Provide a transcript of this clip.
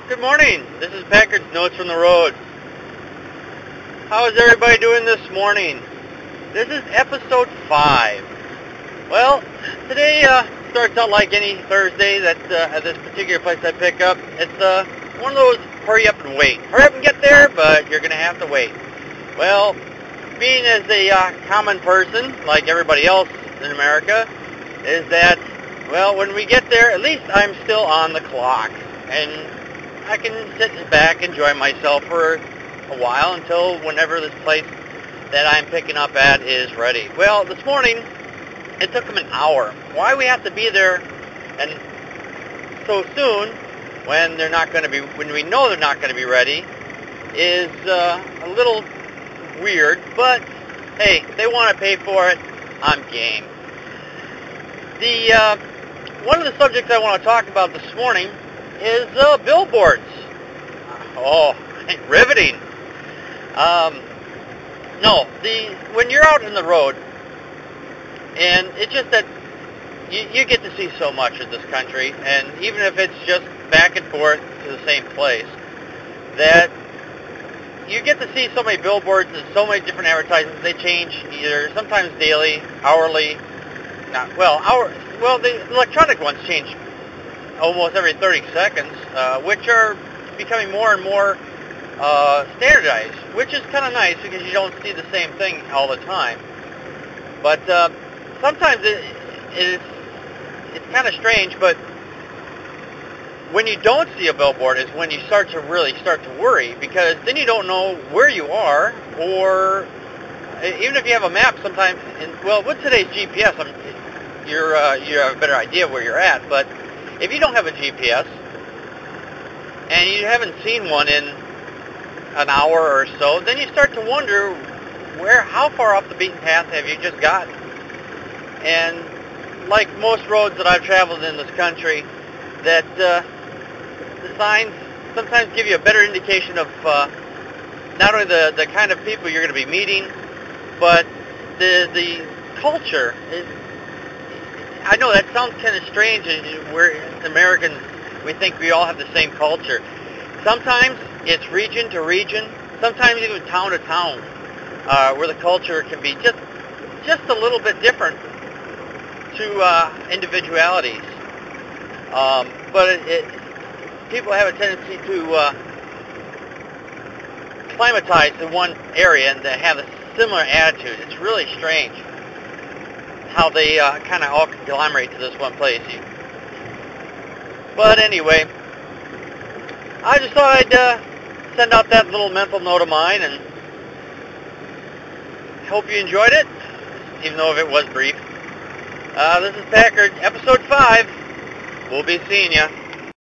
Good morning. This is Packard's Notes from the Road. How is everybody doing this morning? This is episode 5. Well, today starts out like any Thursday that at this particular place I pick up. It's one of those hurry up and wait. Hurry up and get there, but you're going to have to wait. Well, being as a common person, like everybody else in America, is that, well, when we get there, at least I'm still on the clock. And I can sit back, enjoy myself for a while until whenever this place that I'm picking up at is ready. Well, this morning, it took them an hour. Why we have to be there and so soon when they're not going to be, when we know they're not going to be ready, is a little weird. But hey, if they want to pay for it, I'm game. One of the subjects I want to talk about this morning is billboards. Oh, riveting. When you're out in the road, and it's just that you get to see so much of this country, and even if it's just back and forth to the same place, that you get to see so many billboards and so many different advertisements. They change either sometimes daily, hourly. The electronic ones change almost every 30 seconds, which are becoming more and more standardized, which is kind of nice because you don't see the same thing all the time. But sometimes it's kind of strange, but when you don't see a billboard is when you start to worry, because then you don't know where you are, or even if you have a map sometimes, with today's GPS, you have a better idea where you're at, but if you don't have a GPS and you haven't seen one in an hour or so, then you start to wonder how far off the beaten path have you just gotten. And like most roads that I've traveled in this country, that the signs sometimes give you a better indication of not only the kind of people you're going to be meeting, but the culture. I know that sounds kind of strange. We're Americans, we think we all have the same culture. Sometimes it's region to region, sometimes even town to town, where the culture can be just a little bit different to individualities. But people have a tendency to climatize to one area and to have a similar attitude. It's really strange how they kind of all conglomerate to this one place. But anyway, I just thought I'd send out that little mental note of mine, and hope you enjoyed it, even though if it was brief. This is Packard, episode 5. We'll be seeing ya.